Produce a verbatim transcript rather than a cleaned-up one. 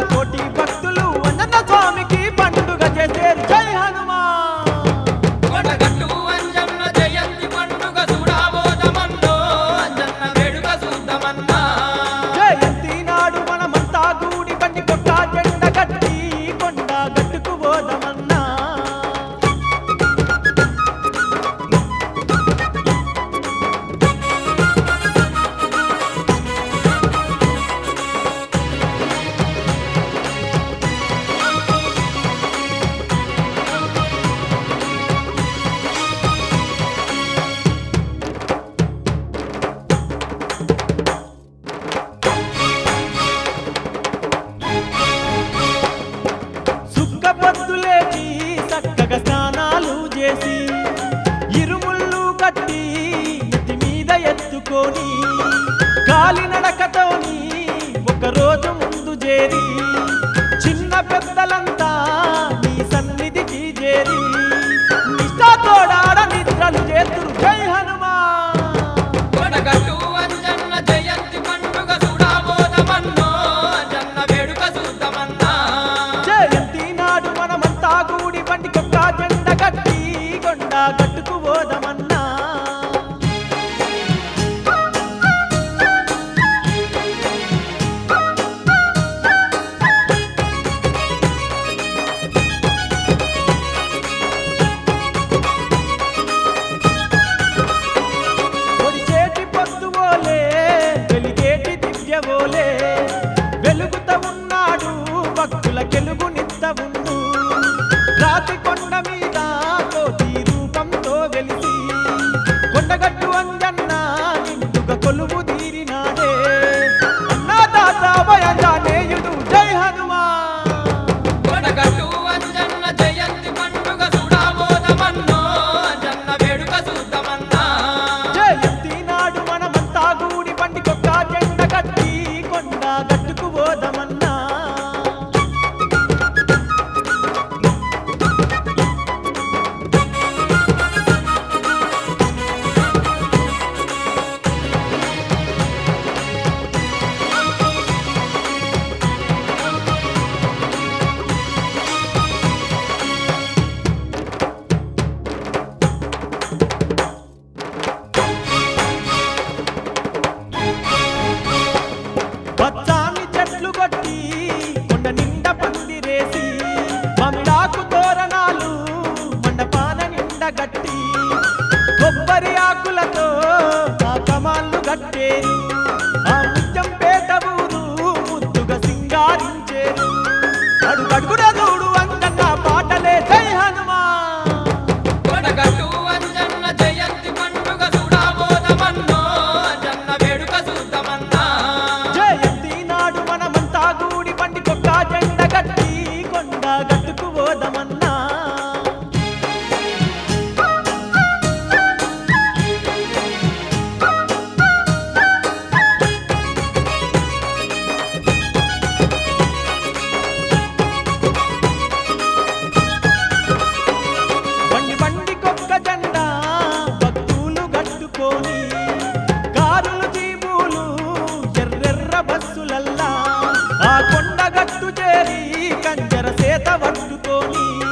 కోటి భక్తులు అంజన్న స్వామికి పండుగ చేసేరు జై హనుమాన్ కొండగట్టు అంజన్న జయంతి పండుగ చూడబోదమన్నో అంజన్న వేడుక చూద్దామన్నా జయంతి నాడు మనమంతా గూడి బండి కొట్ట జెండ కట్టి కొండ గట్టుకు పోదమన్నా పొద్దులేచి చక్కగా స్నానాలు చేసి ఇరుముళ్ళు కట్టి ఎత్తి మీద ఎత్తుకొని కాలినడకతోని ఒక రోజు ముందు చేరి చిన్న పెద్దలంతా నీ సన్నిధికి చేరి నిష్ఠతోడాడ నిద్రలు చేతురు జై హనుమాన్ కొండగట్టు అంజన్న జయంతి పండుగ చూడబోదమన్నో అంజన్న వేడుక చూద్దామన్నా జయంతి నాడు మనమంతా గూడి బండి కొట్ట జెండ కట్టి కొండ గట్టుకు పోదమన్నా పొడిచేటి పొద్దువోలే వెలిగేటి దివ్యవోలే వెలుగుత ఉన్నాడు భక్తుల కెలుగునిత్త ఉండు రాతి కొండ మీద కోటి రూపంతో వెలిసి కొండగట్టు అంజన్న నిండుగా కొలువు తీరినాడే అన్నదాత భయంజనేయుడు జై హనుమాన్ కొండగట్టు అంజన్న జయంతి పండుగ చూడబోదమన్నో అంజన్న వేడుక చూద్దామన్నా జయంతి నాడు మనమంతా గూడి బండి కొట్ట జెండ కట్టి కొండ గట్టుకు పోదమన్నా పచ్చాని చెట్లు కొట్టి కొండ నిండా పందిరేసి మమిడాకు తోరణాలు మండపాన నిండా గట్టి కొబ్బరి ఆకులతో ఆ కమాళ్ళు కట్టేరు ఆ ముత్యం పేట ఊరు ముద్దుగా సింగారించేరు అడుగడుగున చూడు అంజన్న పాటలే జై హనుమాన్ కొండగట్టు అంజన్న జయంతి పండుగ చూడబోదమన్నో అంజన్న వేడుక చూద్దామన్నా జయంతి నాడు మనమంతా గూడి బండి కొట్ట జెండ కట్టి కొండ గట్టుకు పోదమన్నా బండి బండి కొక్క జెండా భక్తులు గట్టుకొని కారులు జీబులు ఎర్రెర్ర బస్సులల్లా ఆ కొండ గట్టు చేరి కంజర సేత పట్టుకొని